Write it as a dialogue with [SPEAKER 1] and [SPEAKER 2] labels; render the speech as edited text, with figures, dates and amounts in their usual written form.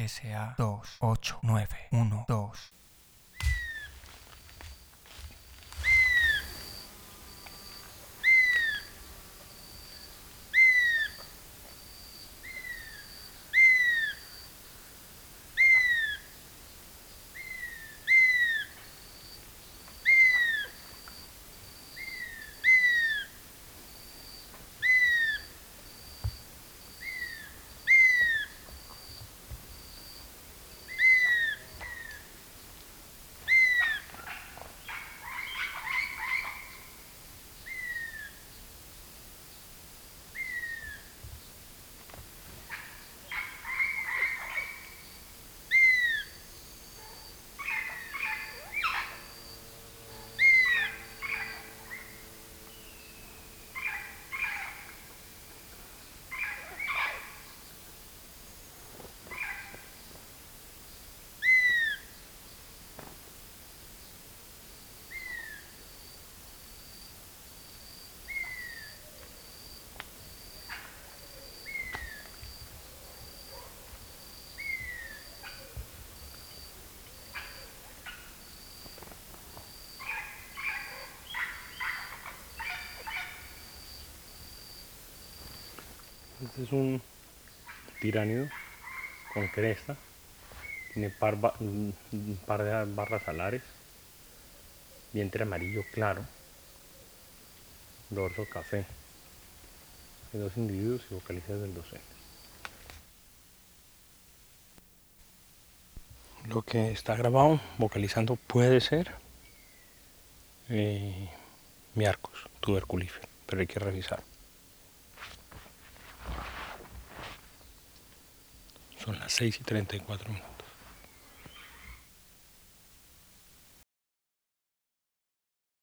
[SPEAKER 1] SA28912.
[SPEAKER 2] Este es un tiránido con cresta, tiene un par de barras alares, vientre amarillo claro, dorso café. Hay dos individuos y vocalizas del docente. Lo que está grabado vocalizando puede ser miarcos tuberculífero, pero hay que revisar. Son las 6:34.